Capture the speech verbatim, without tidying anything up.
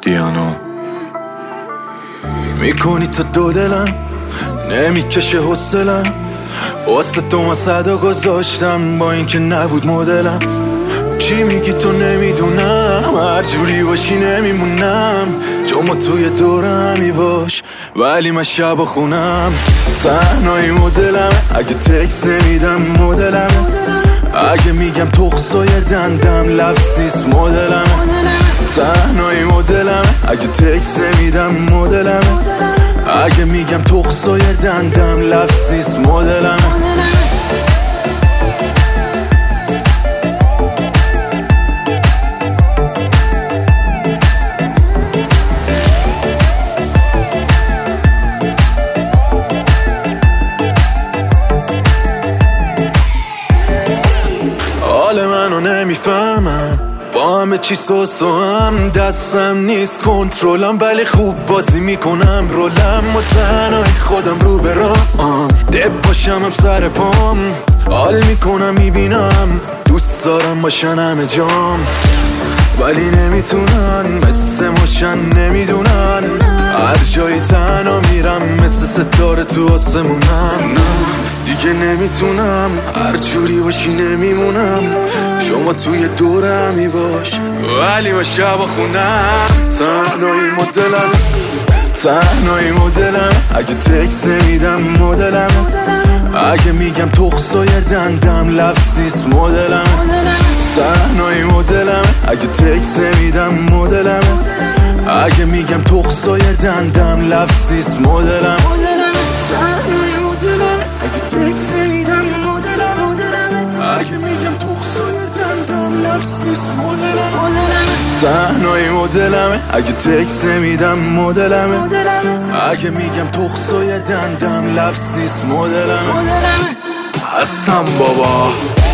دیانو میکنی تو دو دلم نمیکشه حسلم واسه تو من صدا گذاشتم با اینکه نبود مدلم چی میگی تو نمیدونم هر جوری باشی نمیمونم چون ما توی دورمی باش ولی من شب خونم تنهایی مدلم اگه تکس نمیدم مدلم اگه میگم تخصای دندم لفظیست مدلم تنهایی مدلم اگه تکس نمیدم مدلم اگه میگم تخصای دندم لفظیست مدلم حال منو نمیفهمم با همه چی سوسو هم دستم نیست کنترلم ولی خوب بازی میکنم رولم متنای خودم رو برام دب باشم هم سر پام حال میکنم میبینم دوست دارم باشن همه جام ولی نمیتونن مثل ماشن نمیدونن هر جایی تنها میرم مثل ستاره تو آسمونم دیگه نمیتونم هر جوری باشی نمیمونم شما توی دورمی باش ولی من شب خونم تنهایی مدلم تنهایی مدلم اگه تکس نمیدم مدلم اگه میگم تخصای دندم لفظیست مدلم تنهایی مدلم اگه تکس نمیدم مدلم اگه میگم تخصای دندم لفظیست مدلم تنهایی مدلم اگه تکس نمیدم مدلم اگه میگم تخصای دندم لفظیست مدلم تنهایی مدلم اگه تکس نمیدم مدلم اگه میگم تخصای دندم لفظیست مدلم هستم بابا.